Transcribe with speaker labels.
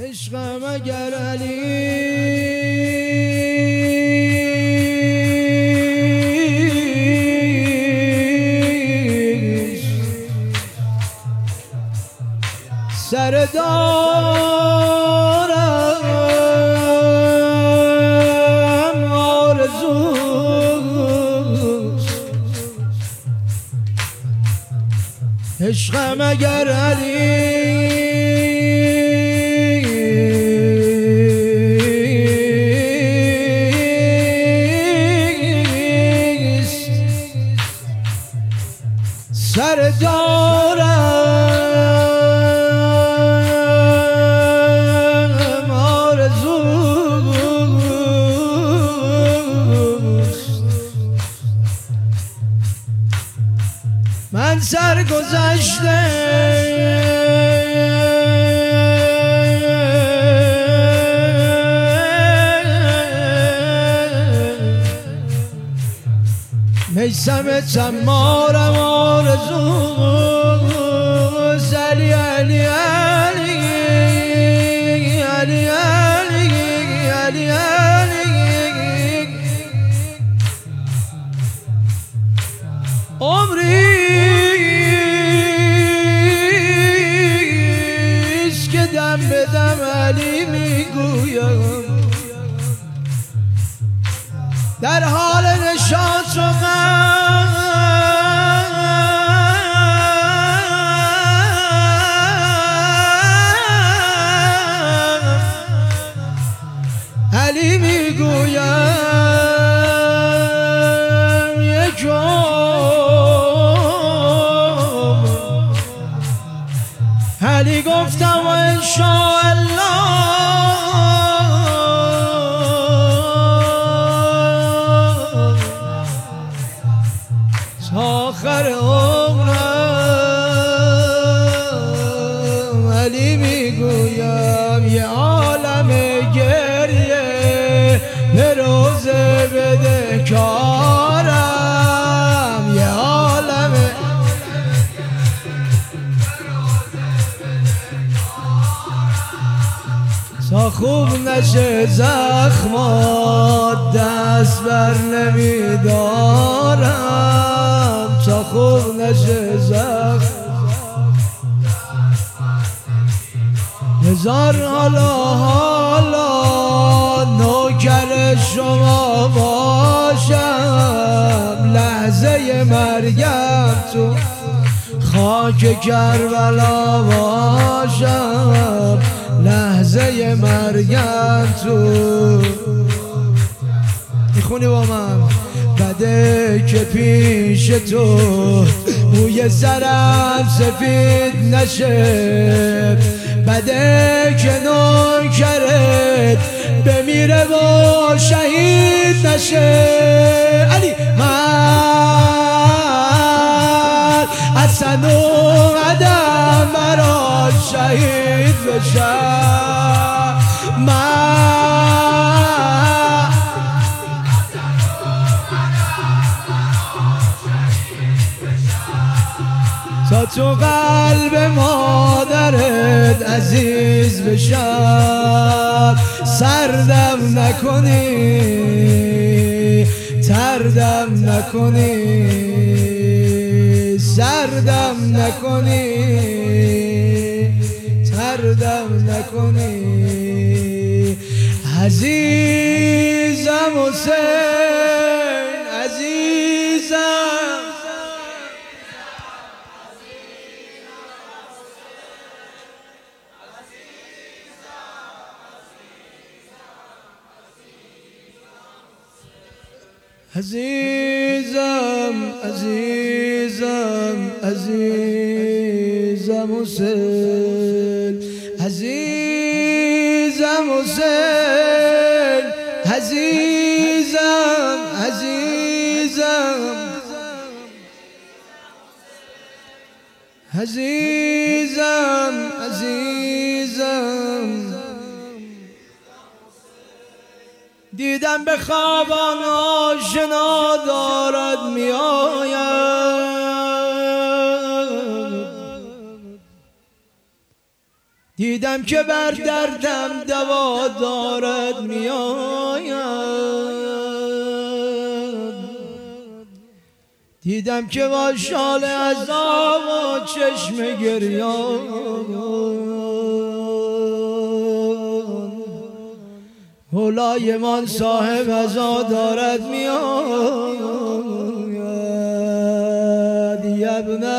Speaker 1: عشقم اگر علی سر دارم آرزوست عشقم اگر علی سر دارم آرزوست من سرگذشته میسم تمارم آرزوست علی علی علی علی علی علی علی عمریست که دم به دم علی میگویم در حال نشاط و غم علی میگویم یک علی گفتم و انشاءالله آخر عمرم علی میگویم یه عالم گریه به روزه بده کارم یه عالم تا خوب نشه زخمات دست بر نمیدارم تا خوب نشه زخم هزار حالا نوکر شما باشم لحظه مرگم تو خاک کربلا باشم لحظه مرگم تو میخونی با من بده که پیش تو موی سرم سفید نشه بده که نوکرت بمیره و شهید نشه علی من اصلا اومدم برات شهید بشم تا تو قلب مادرت عزیز بشم سردم نکنی تردم نکنی سردم نکنی تردم نکنی عزیزم حسین عزیزم عزیزم عزیزم عزیزم حسین عزیزم حسین عزیزم عزیزم عزیزم عزیزم دیدم به خوابان آشنا دارد میآید دیدم که بر دردم دوا دارد میآید، دیدم که با شال عذاب و چشم گریان هلایمان صاحب عزا دارد میآید. ابن